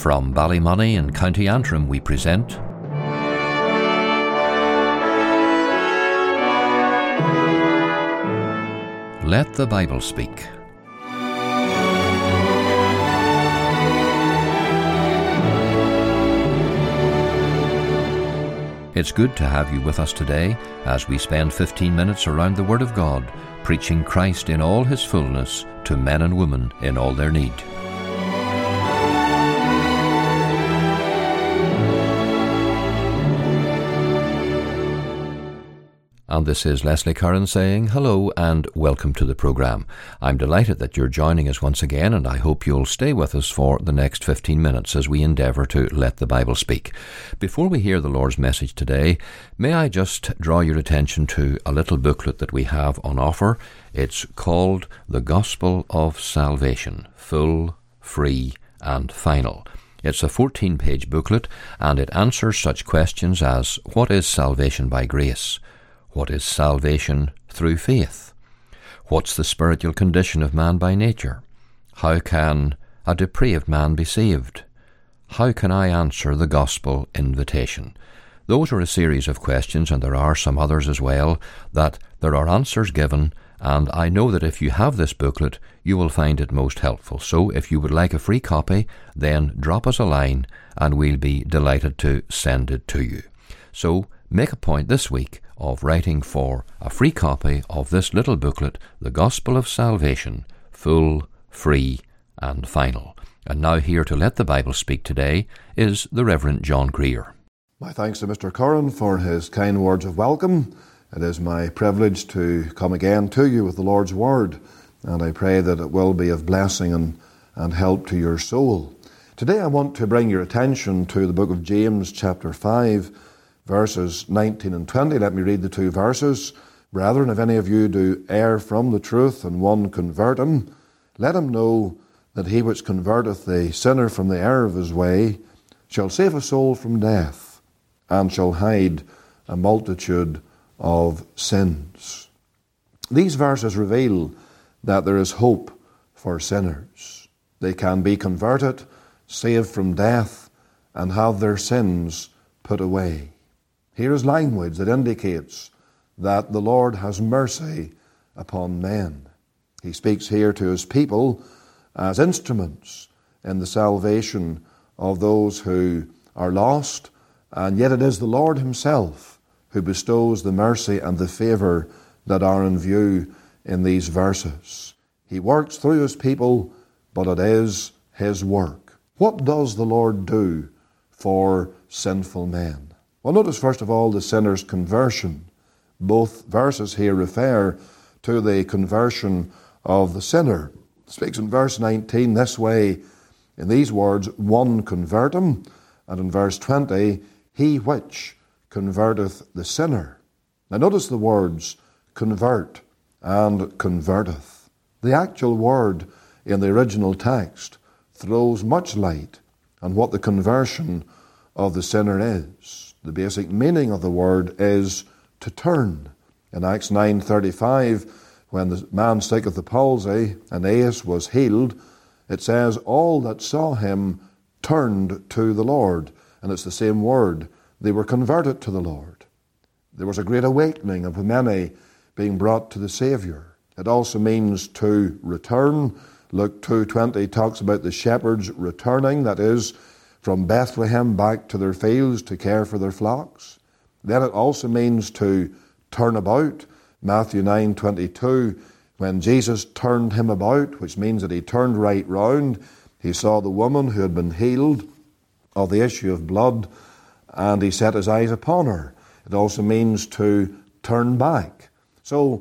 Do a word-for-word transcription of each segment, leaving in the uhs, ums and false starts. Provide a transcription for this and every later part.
From Ballymoney in County Antrim we present Let the Bible Speak. It's good to have you with us today as we spend fifteen minutes around the Word of God, preaching Christ in all His fullness to men and women in all their need. And this is Leslie Curran saying hello and welcome to the programme. I'm delighted that you're joining us once again, and I hope you'll stay with us for the next fifteen minutes as we endeavour to let the Bible speak. Before we hear the Lord's message today, may I just draw your attention to a little booklet that we have on offer. It's called The Gospel of Salvation, Full, Free and Final. It's a fourteen-page booklet, and it answers such questions as, what is salvation by grace? What is salvation through faith? What's the spiritual condition of man by nature? How can a depraved man be saved? How can I answer the gospel invitation? Those are a series of questions, and there are some others as well, that there are answers given, and I know that if you have this booklet, you will find it most helpful. So if you would like a free copy, then drop us a line, and we'll be delighted to send it to you. So make a point this week of writing for a free copy of this little booklet, The Gospel of Salvation, Full, Free and Final. And now here to let the Bible speak today is the Reverend John Greer. My thanks to Mister Curran for his kind words of welcome. It is my privilege to come again to you with the Lord's Word, and I pray that it will be of blessing and, and help to your soul. Today I want to bring your attention to the book of James, chapter five, verses nineteen and twenty. Let me read the two verses. Brethren, if any of you do err from the truth, and one convert him, let him know that he which converteth the sinner from the error of his way shall save a soul from death, and shall hide a multitude of sins. These verses reveal that there is hope for sinners. They can be converted, saved from death, and have their sins put away. Here is language that indicates that the Lord has mercy upon men. He speaks here to his people as instruments in the salvation of those who are lost, and yet it is the Lord himself who bestows the mercy and the favour that are in view in these verses. He works through his people, but it is his work. What does the Lord do for sinful men? Well, notice first of all the sinner's conversion. Both verses here refer to the conversion of the sinner. It speaks in verse nineteen this way, in these words, one convert him, and in verse twenty, he which converteth the sinner. Now notice the words convert and converteth. The actual word in the original text throws much light on what the conversion of the sinner is. The basic meaning of the word is to turn. In Acts nine thirty-five, when the man sick of the palsy, Aeneas, was healed, it says, all that saw him turned to the Lord. And it's the same word. They were converted to the Lord. There was a great awakening of many being brought to the Saviour. It also means to return. Luke two twenty talks about the shepherds returning, that is, from Bethlehem back to their fields to care for their flocks. Then it also means to turn about. Matthew nine twenty-two, when Jesus turned him about, which means that he turned right round, he saw the woman who had been healed of the issue of blood, and he set his eyes upon her. It also means to turn back. So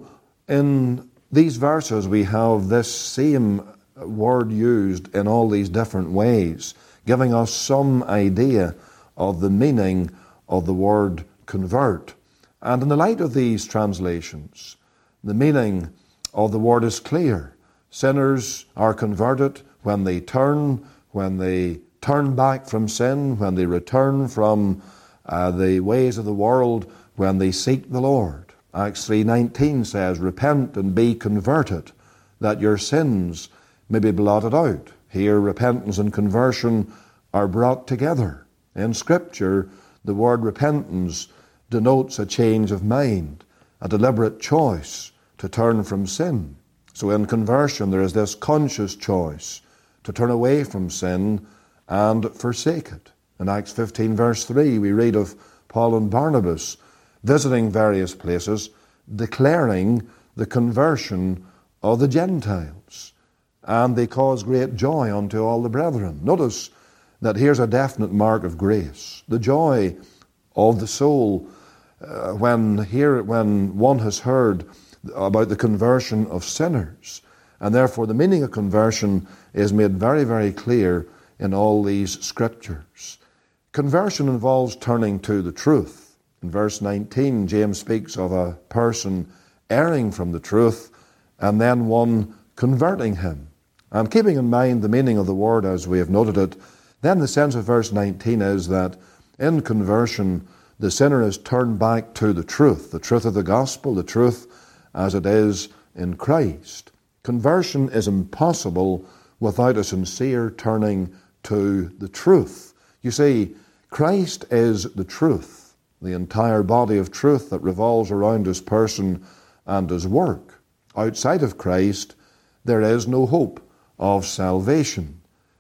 in these verses we have this same word used in all these different ways, giving us some idea of the meaning of the word convert. And in the light of these translations, the meaning of the word is clear. Sinners are converted when they turn, when they turn back from sin, when they return from uh, the ways of the world, when they seek the Lord. Acts three nineteen says, repent and be converted, that your sins may be blotted out. Here, repentance and conversion are brought together. In Scripture, the word repentance denotes a change of mind, a deliberate choice to turn from sin. So in conversion, there is this conscious choice to turn away from sin and forsake it. In Acts fifteen verse three, we read of Paul and Barnabas visiting various places, declaring the conversion of the Gentiles. And they caused great joy unto all the brethren. Notice that here's a definite mark of grace. The joy of the soul uh, when here when one has heard about the conversion of sinners. And therefore the meaning of conversion is made very, very clear in all these scriptures. Conversion involves turning to the truth. In verse nineteen, James speaks of a person erring from the truth and then one converting him. And keeping in mind the meaning of the word as we have noted it, then the sense of verse nineteen is that in conversion the sinner is turned back to the truth, the truth of the gospel, the truth as it is in Christ. Conversion is impossible without a sincere turning to the truth. You see, Christ is the truth, the entire body of truth that revolves around his person and his work. Outside of Christ, there is no hope of salvation.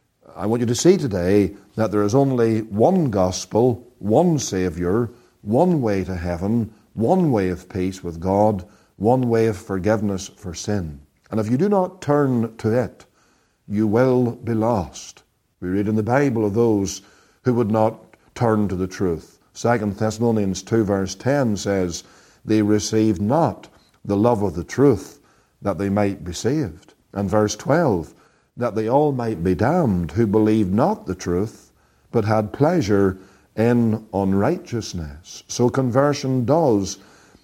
I want you to see today that there is only one gospel, one Saviour, one way to heaven, one way of peace with God, one way of forgiveness for sin. And if you do not turn to it, you will be lost. We read in the Bible of those who would not turn to the truth. Second Thessalonians two verse ten says, they received not the love of the truth, that they might be saved. And verse twelve, that they all might be damned, who believed not the truth, but had pleasure in unrighteousness. So conversion does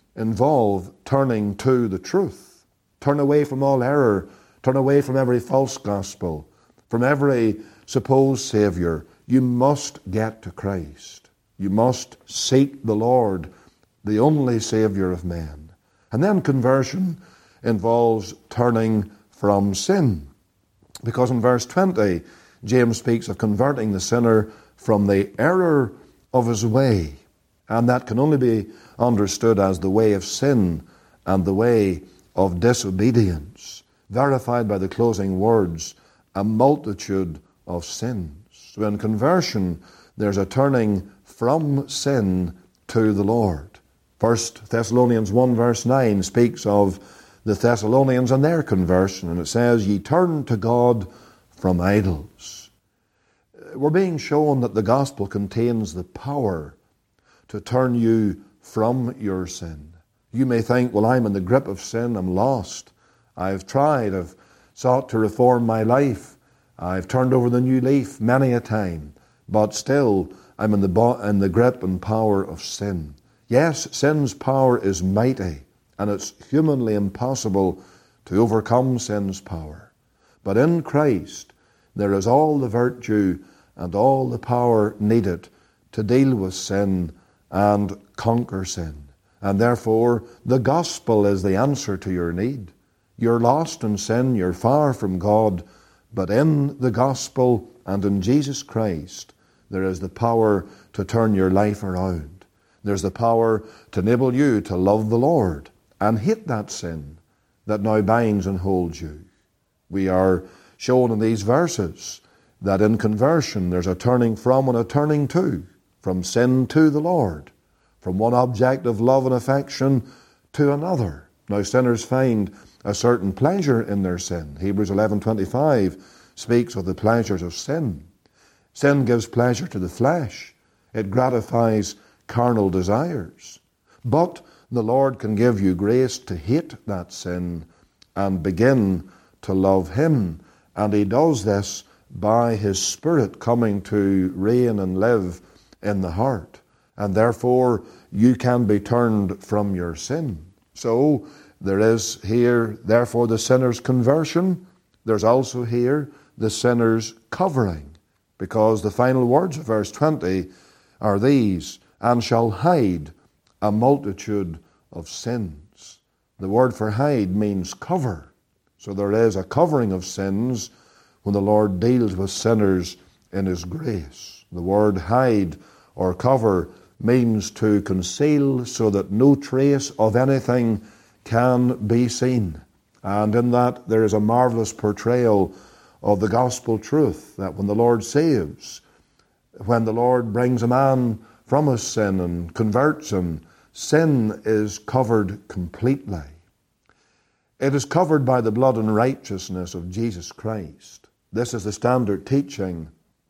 involve turning to the truth. Turn away from all error. Turn away from every false gospel, from every supposed Saviour. You must get to Christ. You must seek the Lord, the only Saviour of men. And then conversion involves turning from sin. Because in verse twenty, James speaks of converting the sinner from the error of his way. And that can only be understood as the way of sin and the way of disobedience, verified by the closing words, a multitude of sins. So in conversion, there's a turning from sin to the Lord. First Thessalonians one verse nine speaks of the Thessalonians and their conversion, and it says, ye turn to God from idols. We're being shown that the gospel contains the power to turn you from your sin. You may think, well, I'm in the grip of sin, I'm lost. I've tried, I've sought to reform my life. I've turned over the new leaf many a time, but still I'm in the, bo- in the grip and power of sin. Yes, sin's power is mighty, and it's humanly impossible to overcome sin's power. But in Christ, there is all the virtue and all the power needed to deal with sin and conquer sin. And therefore, the gospel is the answer to your need. You're lost in sin, you're far from God, but in the gospel and in Jesus Christ, there is the power to turn your life around. There's the power to enable you to love the Lord and hate that sin that now binds and holds you. We are shown in these verses that in conversion there's a turning from and a turning to, from sin to the Lord, from one object of love and affection to another. Now sinners find a certain pleasure in their sin. Hebrews eleven twenty-five speaks of the pleasures of sin. Sin gives pleasure to the flesh. It gratifies carnal desires. But the Lord can give you grace to hate that sin and begin to love Him. And He does this by His Spirit coming to reign and live in the heart. And therefore, you can be turned from your sin. So, there is here, therefore, the sinner's conversion. There's also here the sinner's covering. Because the final words of verse twenty are these, and shall hide a multitude of sins. The word for hide means cover. So there is a covering of sins when the Lord deals with sinners in his grace. The word hide or cover means to conceal so that no trace of anything can be seen. And in that there is a marvelous portrayal of the gospel truth, that when the Lord saves, when the Lord brings a man from his sin and converts him, sin is covered completely. It is covered by the blood and righteousness of Jesus Christ. This is the standard teaching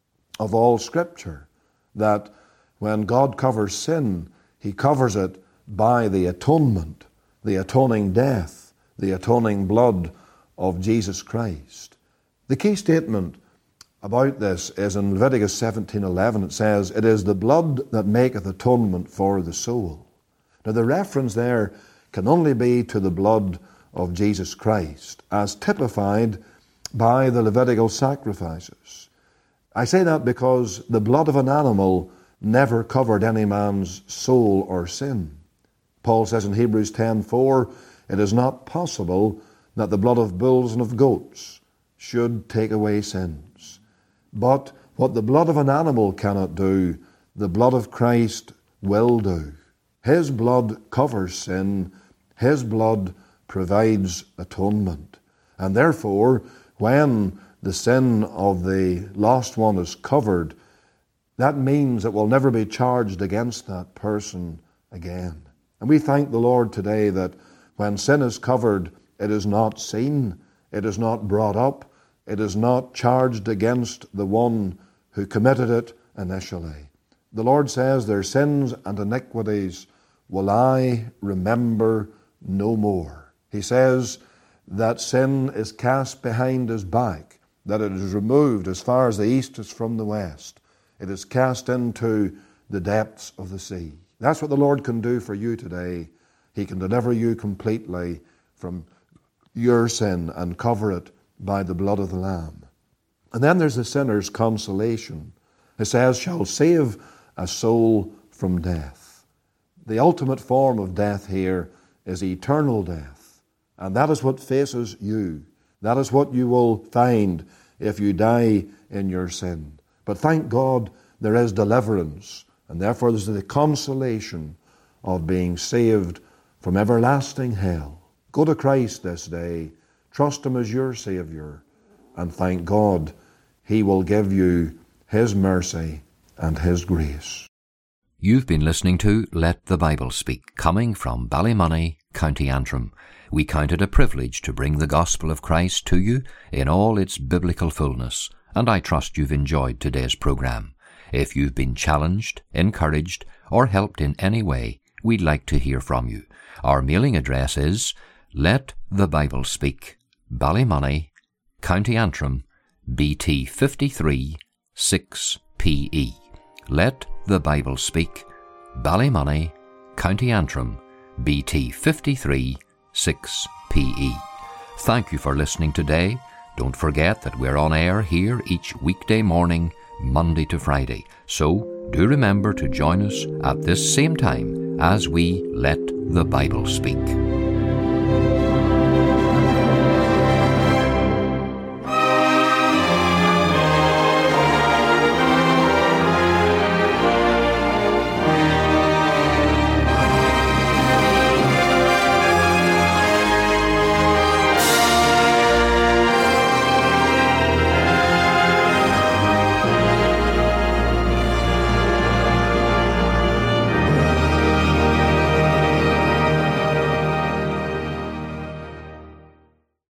of all Scripture, that when God covers sin, he covers it by the atonement, the atoning death, the atoning blood of Jesus Christ. The key statement about this is in Leviticus seventeen eleven. It says, "It is the blood that maketh atonement for the soul." Now the reference there can only be to the blood of Jesus Christ, as typified by the Levitical sacrifices. I say that because the blood of an animal never covered any man's soul or sin. Paul says in Hebrews ten four, "It is not possible that the blood of bulls and of goats should take away sins." But what the blood of an animal cannot do, the blood of Christ will do. His blood covers sin. His blood provides atonement. And therefore, when the sin of the lost one is covered, that means it will never be charged against that person again. And we thank the Lord today that when sin is covered, it is not seen, it is not brought up, it is not charged against the one who committed it initially. The Lord says, "Their sins and iniquities will I remember no more." He says that sin is cast behind his back, that it is removed as far as the east is from the west. It is cast into the depths of the sea. That's what the Lord can do for you today. He can deliver you completely from your sin and cover it by the blood of the Lamb. And then there's the sinner's consolation. It says, "Shall save a soul from death." The ultimate form of death here is eternal death. And that is what faces you. That is what you will find if you die in your sin. But thank God there is deliverance, and therefore there's the consolation of being saved from everlasting hell. Go to Christ this day, trust him as your Savior, and thank God he will give you his mercy and his grace. You've been listening to Let the Bible Speak, coming from Ballymoney, County Antrim. We count it a privilege to bring the gospel of Christ to you in all its biblical fullness, and I trust you've enjoyed today's program. If you've been challenged, encouraged, or helped in any way, we'd like to hear from you. Our mailing address is Let the Bible Speak, Ballymoney, County Antrim, B T fifty-three six P E. Let the Bible Speak, Ballymoney, County Antrim, B T fifty-three six P E. Thank you for listening today. Don't forget that we're on air here each weekday morning, Monday to Friday. So do remember to join us at this same time as we Let the Bible Speak.